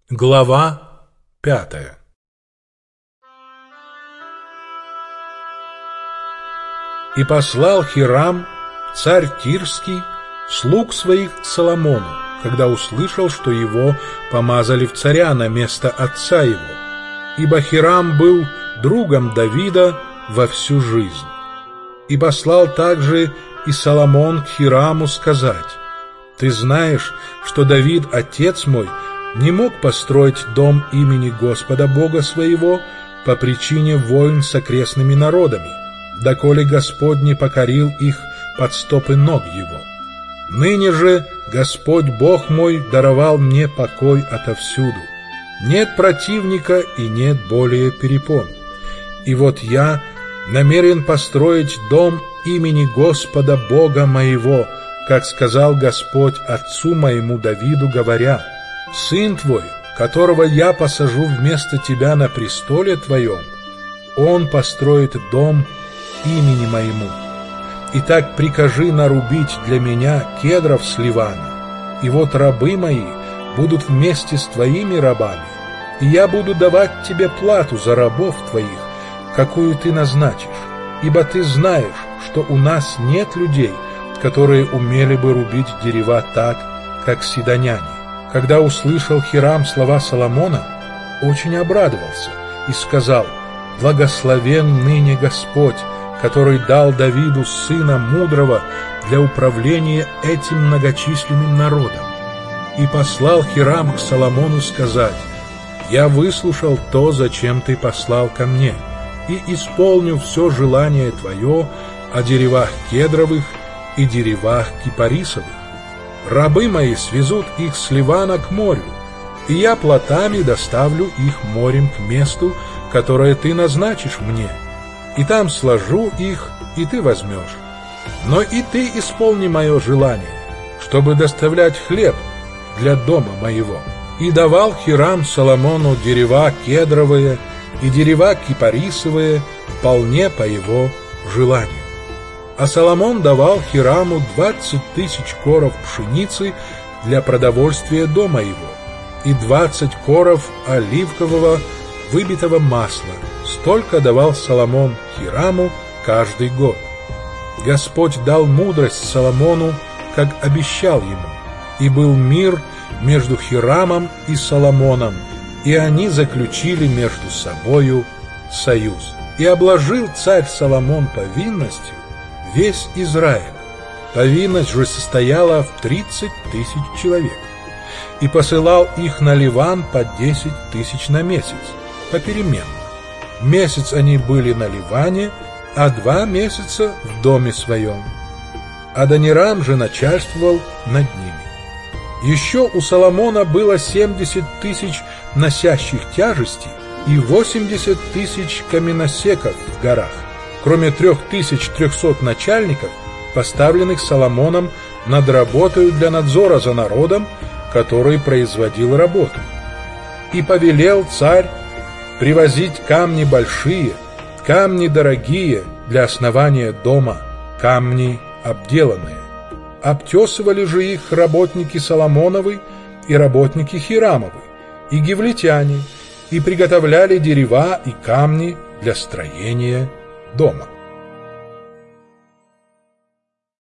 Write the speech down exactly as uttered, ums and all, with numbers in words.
Глава пятая. И послал Хирам, царь Тирский, слуг своих к Соломону, когда услышал, что его помазали в царя на место отца его, ибо Хирам был другом Давида во всю жизнь. И послал также и Соломон к Хираму сказать: «Ты знаешь, что Давид, отец мой, не мог построить дом имени Господа Бога своего по причине войн с окрестными народами, доколе Господь не покорил их под стопы ног его. Ныне же Господь Бог мой даровал мне покой отовсюду. Нет противника и нет более перепон. И вот я намерен построить дом имени Господа Бога моего, как сказал Господь отцу моему Давиду, говоря: сын твой, которого я посажу вместо тебя на престоле твоем, он построит дом имени моему. Итак, прикажи нарубить для меня кедров с Ливана, и вот рабы мои будут вместе с твоими рабами, и я буду давать тебе плату за рабов твоих, какую ты назначишь, ибо ты знаешь, что у нас нет людей, которые умели бы рубить дерева так, как сидоняне». Когда услышал Хирам слова Соломона, очень обрадовался и сказал: «Благословен ныне Господь, который дал Давиду сына мудрого для управления этим многочисленным народом». И послал Хирам к Соломону сказать: «Я выслушал то, зачем ты послал ко мне, и исполню все желание твое о деревах кедровых и деревах кипарисовых. Рабы мои свезут их с Ливана к морю, и я плотами доставлю их морем к месту, которое ты назначишь мне, и там сложу их, и ты возьмешь. Но и ты исполни мое желание, чтобы доставлять хлеб для дома моего». И давал Хирам Соломону дерева кедровые и дерева кипарисовые вполне по его желанию. А Соломон давал Хираму двадцать тысяч коров пшеницы для продовольствия дома его и двадцать коров оливкового выбитого масла. Столько давал Соломон Хираму каждый год. Господь дал мудрость Соломону, как обещал ему, и был мир между Хирамом и Соломоном, и они заключили между собою союз. И обложил царь Соломон повинностью весь Израиль. Повинность же состояла в тридцать тысяч человек. И посылал их на Ливан по десять тысяч на месяц, попеременно. Месяц они были на Ливане, а два месяца в доме своем. Адонирам же начальствовал над ними. Еще у Соломона было семьдесят тысяч носящих тяжести и восемьдесят тысяч каменосеков в горах, кроме трех тысяч трехсот начальников, поставленных Соломоном над работой для надзора за народом, который производил работу. И повелел царь привозить камни большие, камни дорогие для основания дома, камни обделанные. Обтесывали же их работники Соломоновы и работники Хирамовы, и гивлитяне, и приготовляли дерева и камни для строения дома.